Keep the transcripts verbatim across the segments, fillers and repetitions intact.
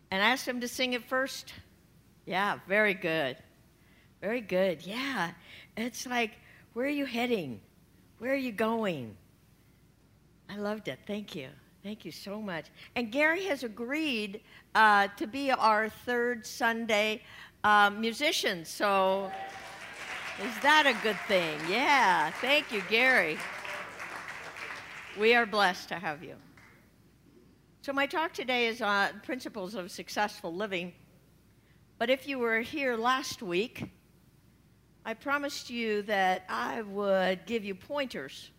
And I asked him to sing it first. Yeah, very good. Very good. Yeah. It's like, where are you heading? Where are you going? I loved it. Thank you. Thank you so much. And Gary has agreed uh, to be our third Sunday uh, musician. So is that a good thing? Yeah. Thank you, Gary. We are blessed to have you. So my talk today is on principles of successful living. But if you were here last week, I promised you that I would give you pointers.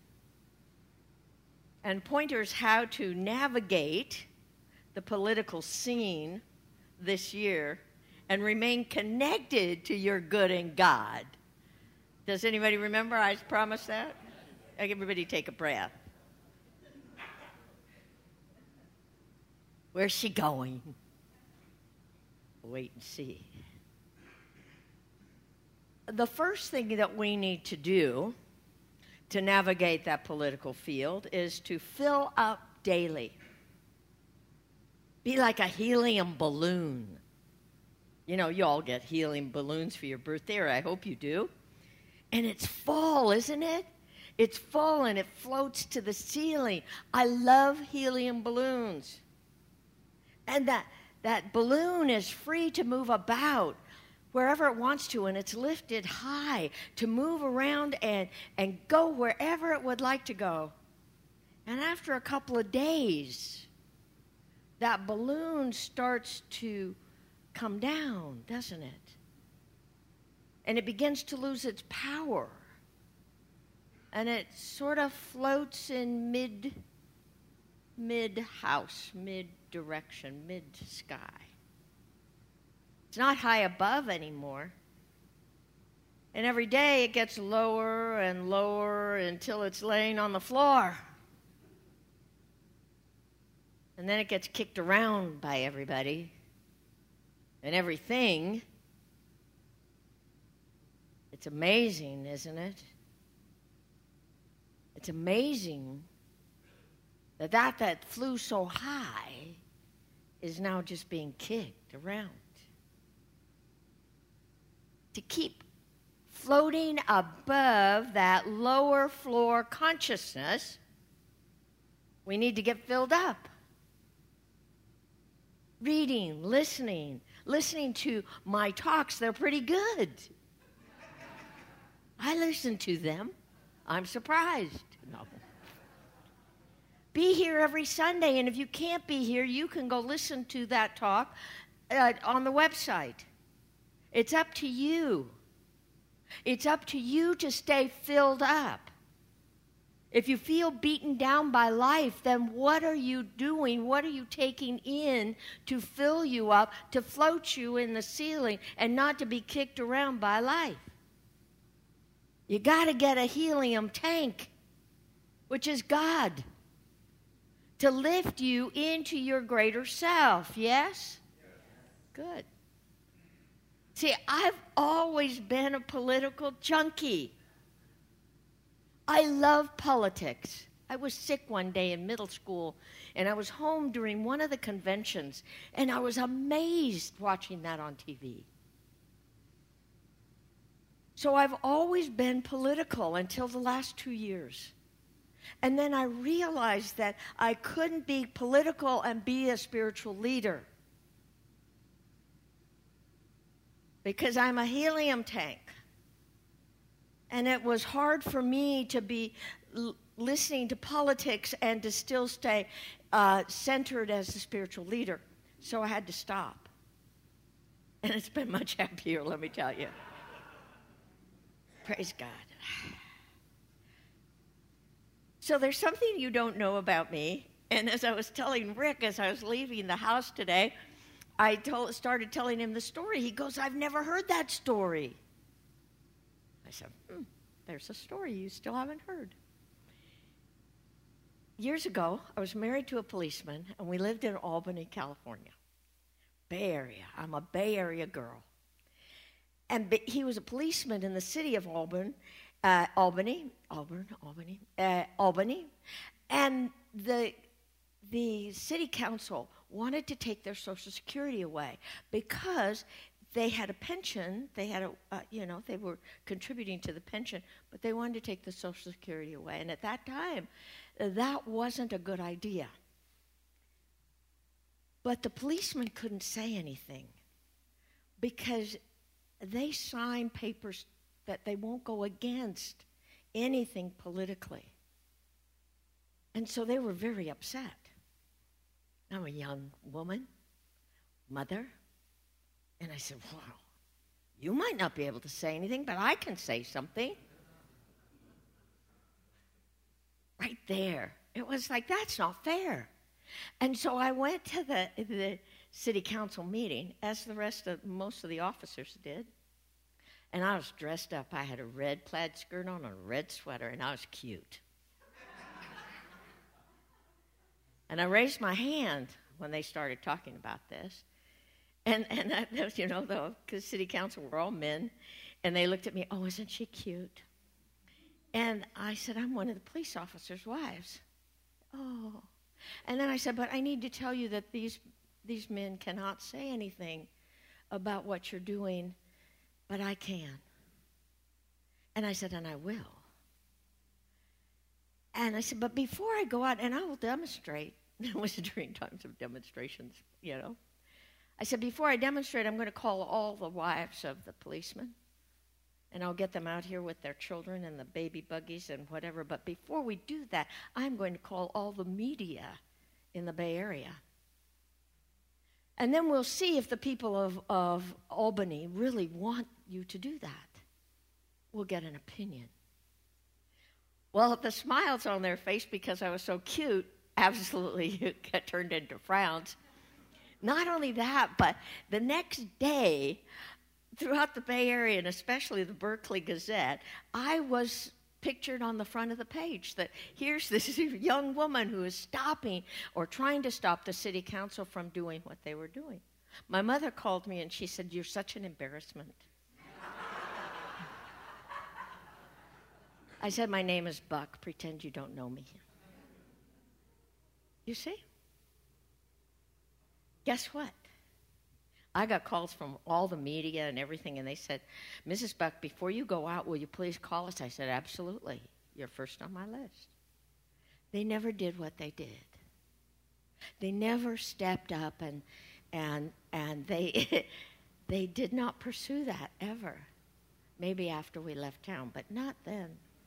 And pointers how to navigate the political scene this year and remain connected to your good in God. Does anybody remember I promised that? Everybody take a breath. Where's she going? Wait and see. The first thing that we need to do to navigate that political field is to fill up daily. Be like a helium balloon. You know, you all get helium balloons for your birthday, or I hope you do. And it's full, isn't it? It's full and it floats to the ceiling. I love helium balloons. And that, that balloon is free to move about wherever it wants to, and it's lifted high to move around and, and go wherever it would like to go. And after a couple of days, that balloon starts to come down, doesn't it? And it begins to lose its power. And it sort of floats in mid, mid-house, mid-direction, mid-sky. It's not high above anymore. And every day it gets lower and lower until it's laying on the floor. And then it gets kicked around by everybody and everything. It's amazing, isn't it? It's amazing that that that flew so high is now just being kicked around. To keep floating above that lower floor consciousness, we need to get filled up. Reading, listening, listening to my talks, they're pretty good. I listen to them. I'm surprised. No. Be here every Sunday, and if you can't be here, you can go listen to that talk uh, on the website. It's up to you. It's up to you to stay filled up. If you feel beaten down by life, then what are you doing? What are you taking in to fill you up, to float you in the ceiling, and not to be kicked around by life? You got to get a helium tank, which is God, to lift you into your greater self. Yes? Good. See, I've always been a political junkie. I love politics. I was sick one day in middle school, and I was home during one of the conventions, and I was amazed watching that on T V. So I've always been political until the last two years. And then I realized that I couldn't be political and be a spiritual leader, because I'm a helium tank. And it was hard for me to be l- listening to politics and to still stay uh, centered as a spiritual leader. So I had to stop. And it's been much happier, let me tell you. Praise God. So there's something you don't know about me. And as I was telling Rick as I was leaving the house today, I told, started telling him the story. He goes, I've never heard that story. I said, hmm, there's a story you still haven't heard. Years ago, I was married to a policeman, and we lived in Albany, California. Bay Area. I'm a Bay Area girl. And he was a policeman in the city of Albany, uh, Albany, Auburn, Albany, uh, Albany. And the the city council wanted to take their Social Security away because they had a pension. They had a, uh, you know, they were contributing to the pension, but they wanted to take the Social Security away. And at that time, uh, that wasn't a good idea. But the policemen couldn't say anything because they signed papers that they won't go against anything politically. And so they were very upset. I'm a young woman, mother, and I said, wow, you might not be able to say anything, but I can say something. Right there. It was like, that's not fair. And so I went to the, the city council meeting, as the rest of, most of the officers did, and I was dressed up. I had a red plaid skirt on, a red sweater, and I was cute. And I raised my hand when they started talking about this. And, and I, you know, the city council were all men, and they looked at me, oh, isn't she cute? And I said, I'm one of the police officers' wives. Oh. And then I said, but I need to tell you that these these men cannot say anything about what you're doing, but I can. And I said, and I will. And I said, but before I go out, and I will demonstrate, it was during times of demonstrations, you know. I said, before I demonstrate, I'm going to call all the wives of the policemen, and I'll get them out here with their children and the baby buggies and whatever. But before we do that, I'm going to call all the media in the Bay Area. And then we'll see if the people of, of Albany really want you to do that. We'll get an opinion. Well, the smiles on their face because I was so cute absolutely got turned into frowns. Not only that, but the next day, throughout the Bay Area, and especially the Berkeley Gazette, I was pictured on the front of the page that here's this young woman who is stopping or trying to stop the city council from doing what they were doing. My mother called me and she said, you're such an embarrassment. I said, my name is Buck. Pretend you don't know me. You see? Guess what? I got calls from all the media and everything, and they said, Missus Buck, before you go out, will you please call us? I said, absolutely. You're first on my list. They never did what they did. They never stepped up, and and and they they did not pursue that ever. Maybe after we left town, but not then.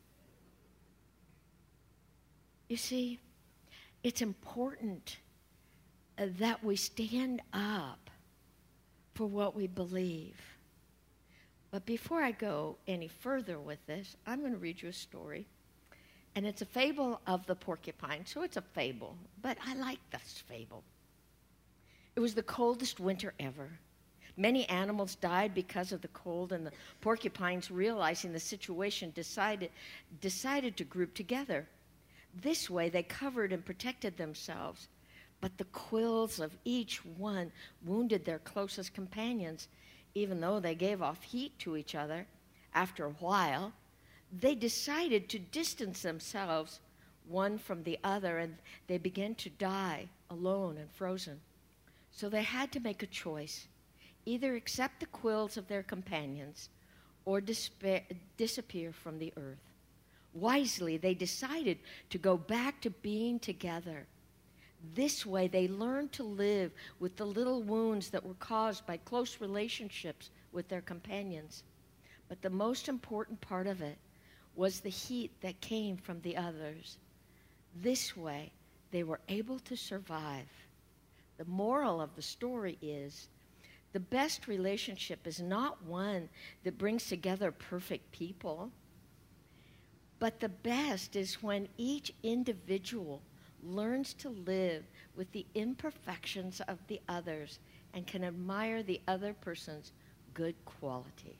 You see, it's important uh, that we stand up for what we believe. But before I go any further with this, I'm going to read you a story. And it's a fable of the porcupine, so it's a fable. But I like this fable. It was the coldest winter ever. Many animals died because of the cold, and the porcupines, realizing the situation, decided, decided to group together. This way, they covered and protected themselves. But the quills of each one wounded their closest companions, even though they gave off heat to each other. After a while, they decided to distance themselves one from the other, and they began to die alone and frozen. So they had to make a choice, either accept the quills of their companions or despair, disappear from the earth. Wisely, they decided to go back to being together. This way, they learned to live with the little wounds that were caused by close relationships with their companions. But the most important part of it was the heat that came from the others. This way, they were able to survive. The moral of the story is, the best relationship is not one that brings together perfect people, but the best is when each individual learns to live with the imperfections of the others and can admire the other person's good qualities.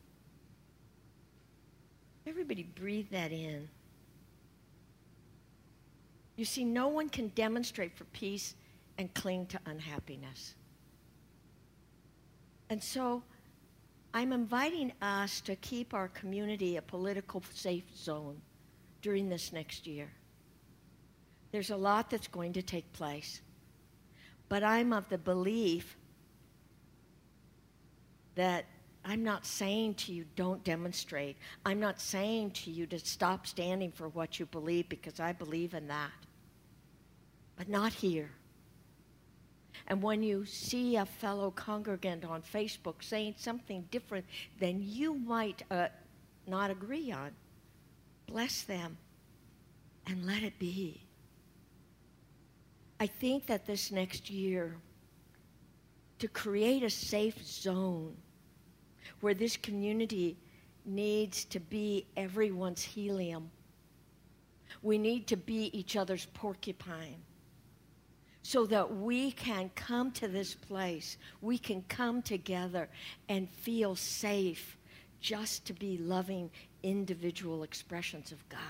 Everybody breathe that in. You see, no one can demonstrate for peace and cling to unhappiness. And so I'm inviting us to keep our community a political safe zone during this next year. There's a lot that's going to take place. But I'm of the belief that I'm not saying to you, don't demonstrate. I'm not saying to you to stop standing for what you believe, because I believe in that. But not here. And when you see a fellow congregant on Facebook saying something different than you might uh, not agree on, bless them and let it be. I think that this next year, to create a safe zone where this community needs to be everyone's helium. We need to be each other's porcupine so that we can come to this place, we can come together and feel safe just to be loving individual expressions of God.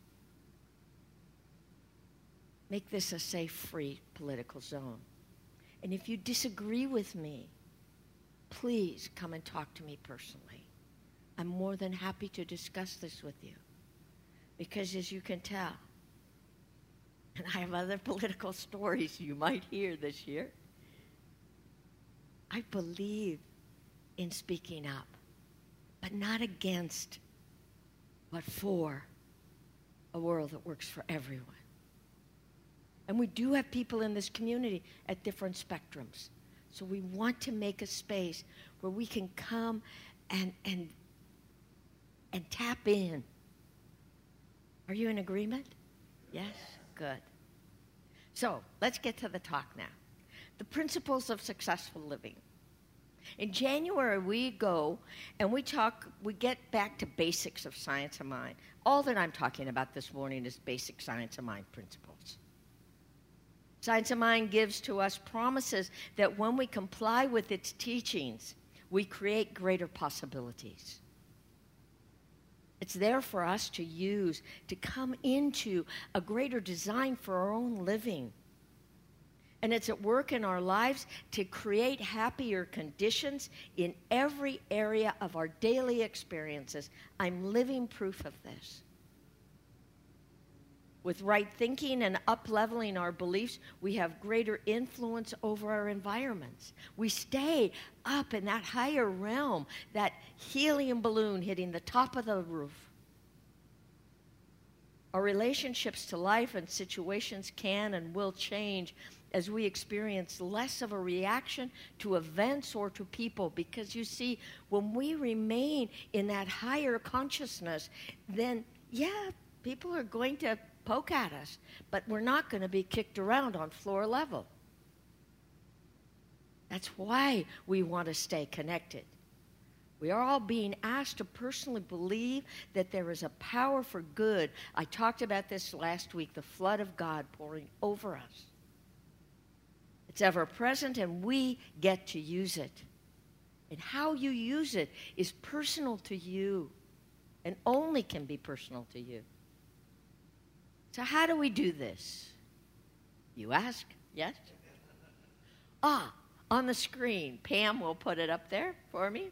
Make this a safe, free political zone. And if you disagree with me, please come and talk to me personally. I'm more than happy to discuss this with you. Because as you can tell, and I have other political stories you might hear this year, I believe in speaking up, but not against, but for a world that works for everyone. And we do have people in this community at different spectrums. So we want to make a space where we can come and and and tap in. Are you in agreement? Yes? Good. So let's get to the talk now. The principles of successful living. In January, we go and we talk, we get back to basics of science of mind. All that I'm talking about this morning is basic science of mind principles. Science of Mind gives to us promises that when we comply with its teachings, we create greater possibilities. It's there for us to use to come into a greater design for our own living. And it's at work in our lives to create happier conditions in every area of our daily experiences. I'm living proof of this. With right thinking and up-leveling our beliefs, we have greater influence over our environments. We stay up in that higher realm, that helium balloon hitting the top of the roof. Our relationships to life and situations can and will change as we experience less of a reaction to events or to people. Because you see, when we remain in that higher consciousness, then, yeah, people are going to poke at us, but we're not going to be kicked around on floor level. That's why we want to stay connected. We are all being asked to personally believe that there is a power for good. I talked about this last week, the flood of God pouring over us. It's ever present, and we get to use it. And how you use it is personal to you, and only can be personal to you. So how do we do this? You ask, yes? Ah, on the screen. Pam will put it up there for me.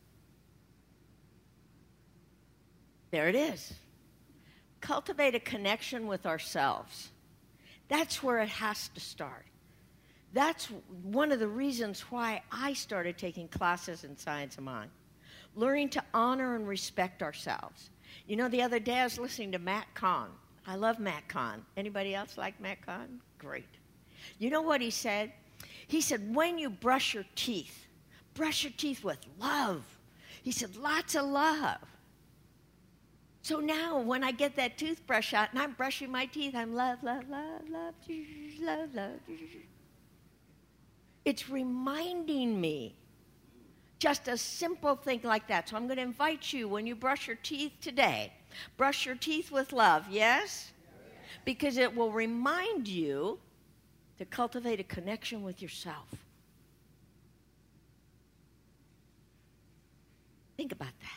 There it is. Cultivate a connection with ourselves. That's where it has to start. That's one of the reasons why I started taking classes in Science of Mind. Learning to honor and respect ourselves. You know, the other day I was listening to Matt Kahn. I love Matt Kahn. Anybody else like Matt Kahn? Great. You know what he said? He said, when you brush your teeth, brush your teeth with love. He said, lots of love. So now when I get that toothbrush out and I'm brushing my teeth, I'm love, love, love, love, love, love. It's reminding me. Just a simple thing like that. So I'm going to invite you, when you brush your teeth today, brush your teeth with love, yes? Because it will remind you to cultivate a connection with yourself. Think about that.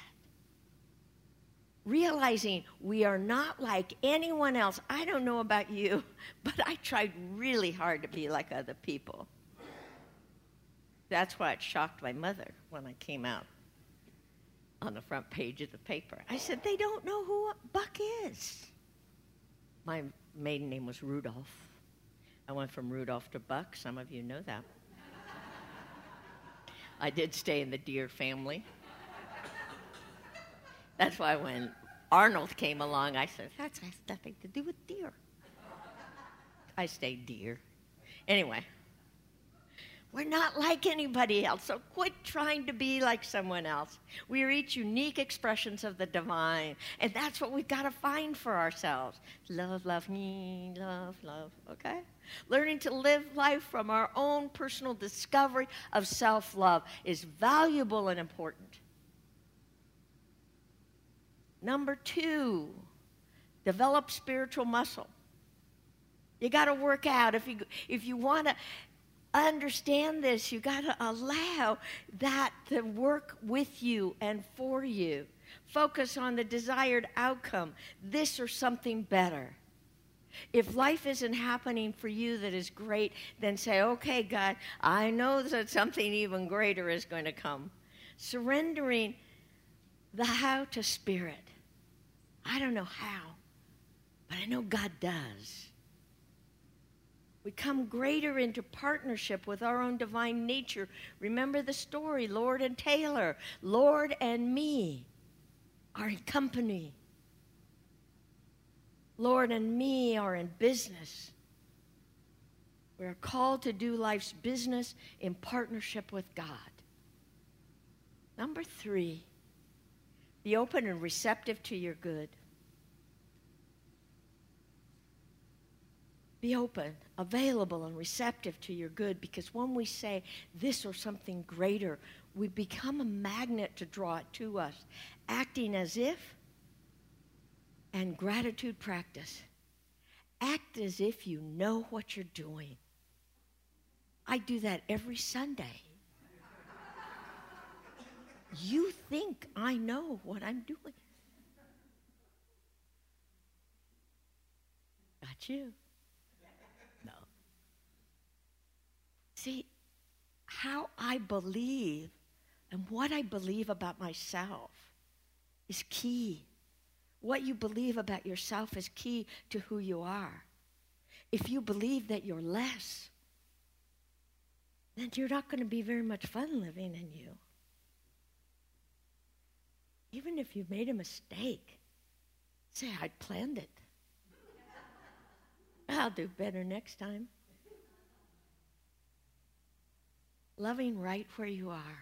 Realizing we are not like anyone else. I don't know about you, but I tried really hard to be like other people. That's why it shocked my mother when I came out on the front page of the paper. I said, they don't know who Buck is. My maiden name was Rudolph. I went from Rudolph to Buck. Some of you know that. I did stay in the deer family. That's why when Arnold came along, I said, that has nothing to do with deer. I stayed deer. Anyway, we're not like anybody else, so quit trying to be like someone else. We are each unique expressions of the divine, and that's what we've got to find for ourselves. Love, love, me, love, love, okay? Learning to live life from our own personal discovery of self-love is valuable and important. Number two, develop spiritual muscle. You got to work out. If you if you want to understand this, you got to allow that to work with you and for you. Focus on the desired outcome, this or something better. If life isn't happening for you that is great, then say, okay, God, I know that something even greater is going to come. Surrendering the how to spirit. I don't know how, but I know God does. We come greater into partnership with our own divine nature. Remember the story, Lord and Taylor. Lord and me are in company. Lord and me are in business. We are called to do life's business in partnership with God. Number three, be open and receptive to your good. Be open, available, and receptive to your good, because when we say this or something greater, we become a magnet to draw it to us, acting as if, and gratitude practice. Act as if you know what you're doing. I do that every Sunday. You think I know what I'm doing. Got you. No. See, how I believe and what I believe about myself is key. What you believe about yourself is key to who you are. If you believe that you're less, then you're not going to be very much fun living in you. Even if you made a mistake, say, I planned it. I'll do better next time. Loving right where you are.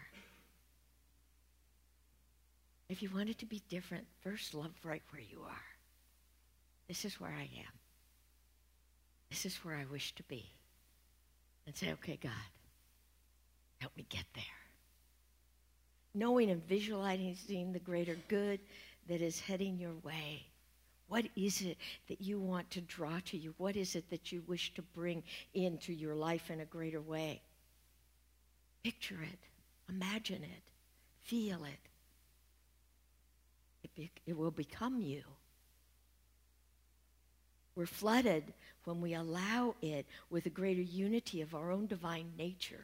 If you want it to be different, first love right where you are. This is where I am. This is where I wish to be. And say, okay, God, help me get there. Knowing and visualizing the greater good that is heading your way. What is it that you want to draw to you? What is it that you wish to bring into your life in a greater way? Picture it. Imagine it. Feel it. It, be, it will become you. We're flooded when we allow it with a greater unity of our own divine nature.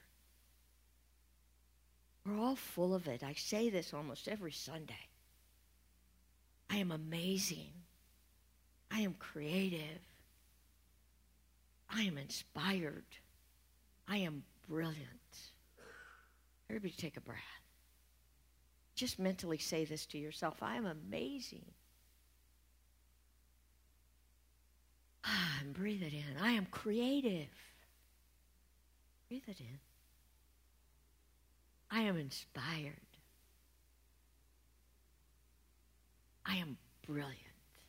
We're all full of it. I say this almost every Sunday. I am amazing. I am creative. I am inspired. I am brilliant. Everybody take a breath. Just mentally say this to yourself. I am amazing. Ah, and breathe it in. I am creative. Breathe it in. I am inspired. I am brilliant.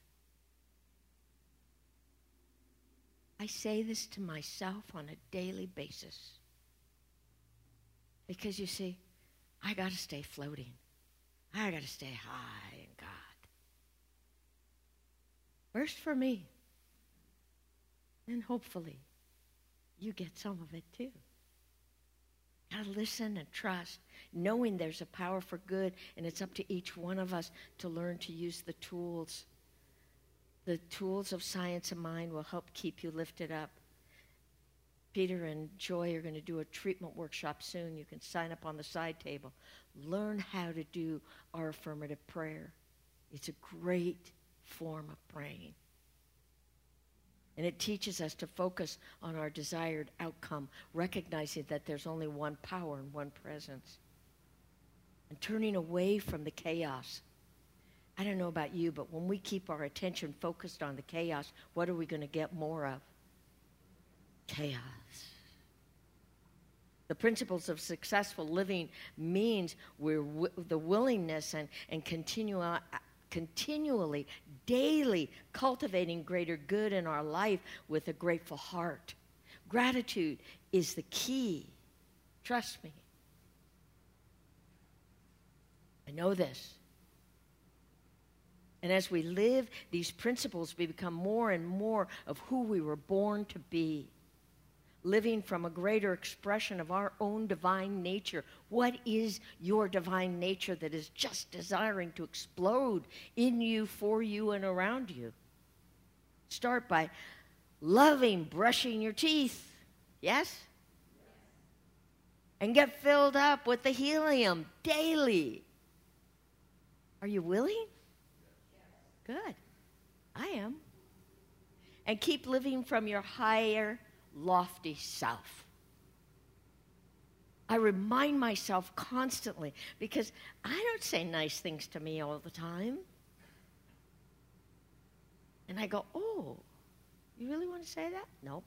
I say this to myself on a daily basis. Because you see, I got to stay floating. I got to stay high in God. First for me. And hopefully you get some of it too. Gotta listen and trust, knowing there's a power for good, and it's up to each one of us to learn to use the tools. The tools of science and mind will help keep you lifted up. Peter and Joy are going to do a treatment workshop soon. You can sign up on the side table. Learn how to do our affirmative prayer. It's a great form of praying. And it teaches us to focus on our desired outcome, recognizing that there's only one power and one presence. And turning away from the chaos. I don't know about you, but when we keep our attention focused on the chaos, what are we going to get more of? Chaos. The principles of successful living means we're w- the willingness and, and continua, continually, daily cultivating greater good in our life with a grateful heart. Gratitude is the key. Trust me. I know this. And as we live these principles, we become more and more of who we were born to be. Living from a greater expression of our own divine nature. What is your divine nature that is just desiring to explode in you, for you, and around you? Start by loving brushing your teeth. Yes? And get filled up with the helium daily. Are you willing? Good. I am. And keep living from your higher, lofty self. I remind myself constantly because I don't say nice things to me all the time. And I go, oh, you really want to say that? No.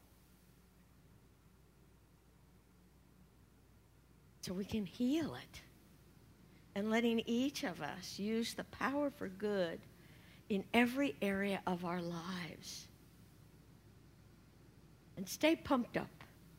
So we can heal it. And letting each of us use the power for good in every area of our lives. And stay pumped up.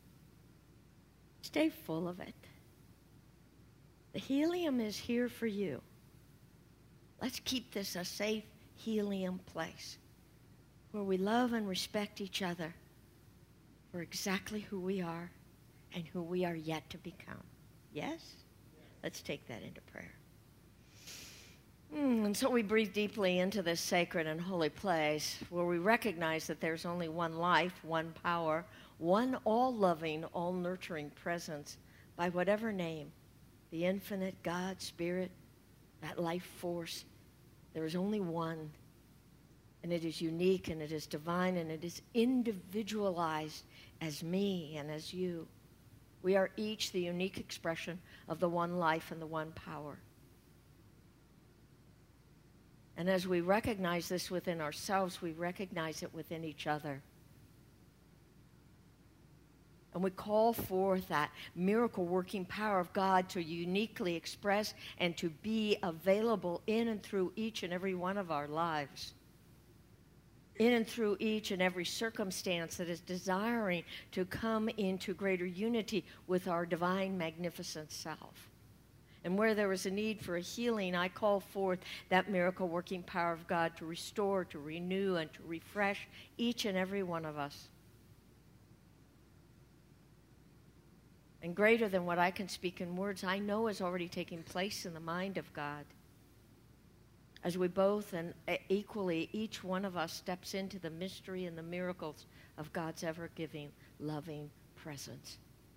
Stay full of it. The helium is here for you. Let's keep this a safe helium place where we love and respect each other for exactly who we are and who we are yet to become. Yes? Let's take that into prayer. Mm, and so we breathe deeply into this sacred and holy place where we recognize that there's only one life, one power, one all-loving, all-nurturing presence by whatever name, the infinite God, Spirit, that life force. There is only one, and it is unique, and it is divine, and it is individualized as me and as you. We are each the unique expression of the one life and the one power. And as we recognize this within ourselves, we recognize it within each other. And we call forth that miracle-working power of God to uniquely express and to be available in and through each and every one of our lives. In and through each and every circumstance that is desiring to come into greater unity with our divine, magnificent self. And where there is a need for a healing, I call forth that miracle-working power of God to restore, to renew, and to refresh each and every one of us. And greater than what I can speak in words, I know is already taking place in the mind of God. As we both and equally, each one of us steps into the mystery and the miracles of God's ever-giving, loving presence.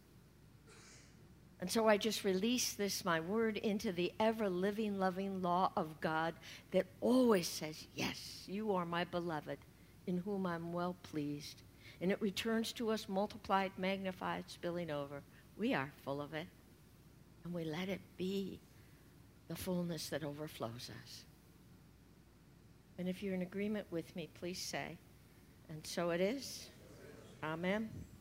And so I just release this, my word, into the ever-living, loving law of God that always says, yes, you are my beloved, in whom I'm well pleased. And it returns to us multiplied, magnified, spilling over. We are full of it. And we let it be the fullness that overflows us. And if you're in agreement with me, please say, and so it is. Amen.